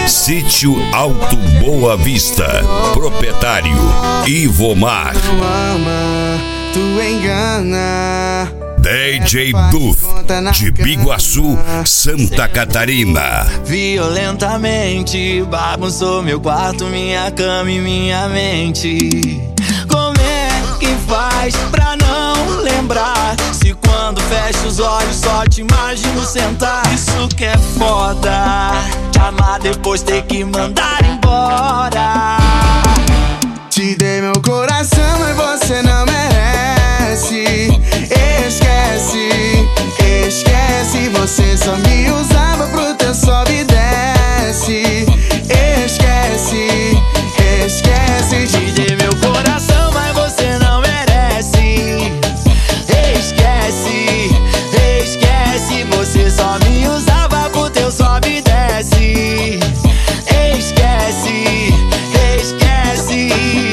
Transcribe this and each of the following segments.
Sítio Alto Boa Vista. Proprietário Ivomar. Tu ama, tu engana. DJ Duff, de Biguaçu, Santa Catarina. Violentamente bagunçou meu quarto, minha cama e minha mente. Como é que faz pra não lembrar? Se quando fecho os olhos só te imagino sentar. Isso que é foda, te amar depois ter que mandar embora. Te dei meu coração, mas você não merece. Esquece, esquece. Você só me usava pro teu sobe e desce. Esquece, esquece. Te dei meu coração, mas você não merece. Esquece, esquece. Você só me usava pro teu sobe e desce. Esquece, esquece.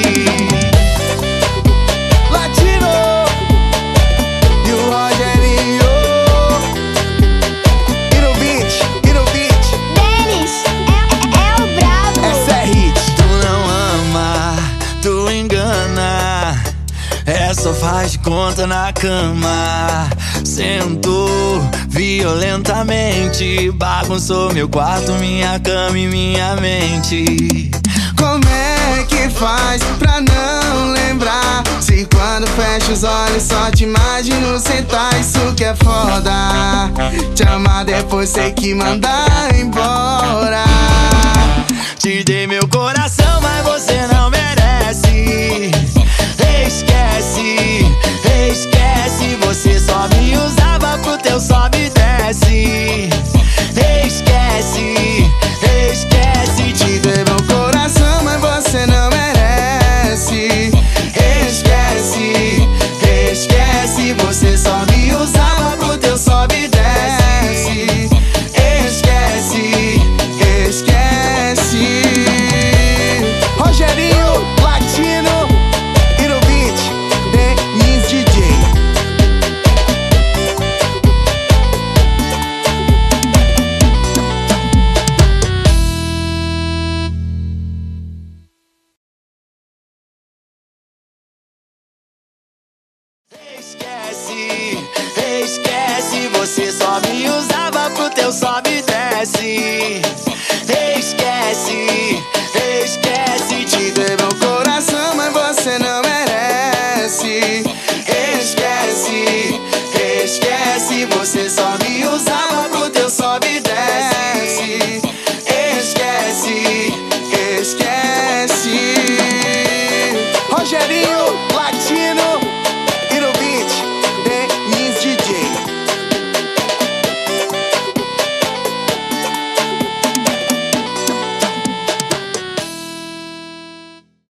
Latino e o Rogerinho. E no beat, e no beat. Denis é o brabo. Essa é hit. Tu não ama, tu engana. É só faz de conta na cama. Sentou violentamente, bagunçou meu quarto, minha cama e minha mente. Como é que faz pra não lembrar? Se quando fecho os olhos só te imagino sentar. Isso que é foda, te amar depois ter que mandar embora. Te dei meu coração, mas você não merece. Esquece, esquece. Você só me usava pro teu sobe e desce. Esquece, esquece. Te dei meu coração, mas você não merece. Esquece, esquece. Você só me usava pro teu sobe e desce. Esquece, esquece. Rogerinho, Latino e no beat, Denis DJ. Esquece, esquece. Você